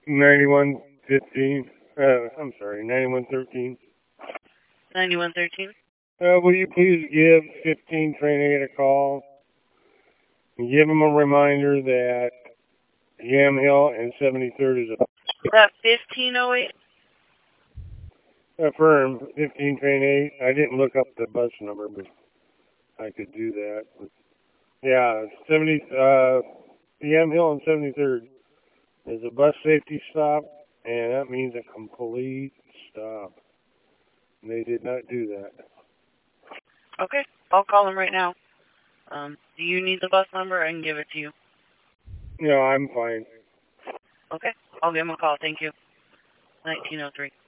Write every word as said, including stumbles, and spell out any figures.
ninety-one fifteen. Uh, I'm sorry, ninety-one thirteen. ninety-one thirteen. Uh, will you please give fifteen train eight a call and give them a reminder that Yam Hill and seventy-third is a That fifteen oh eight. affirm fifteen train eight. I didn't look up the bus number, but I could do that. Yeah, seventy. Uh, Yam Hill and seventy-third is a bus safety stop, and that means a complete stop. They did not do that. Okay, I'll call them right now. Um, do you need the bus number? I can give it to you. No, I'm fine. Okay, I'll give them a call. Thank you. nineteen oh three.